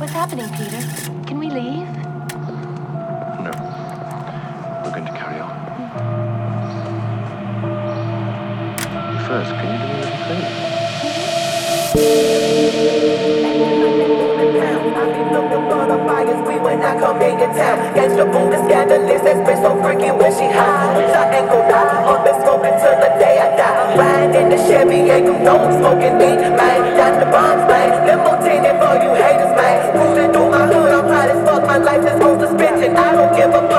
What's happening, Peter? Can we leave? No. We're going to carry on. First, can you do me a little favor? We when I come in your town. Gangsta boom, the scandalous. That bitch so freaky when she high. Bitch, I ain't gon' die. I've been smoking till the day I die. Riding in the Chevy, yeah, you know I'm smoking weed, man. Got the bombs, man. Limo tinted for you haters, man. Cruising through my hood, I'm hot as fuck. My life is on suspension. I don't give a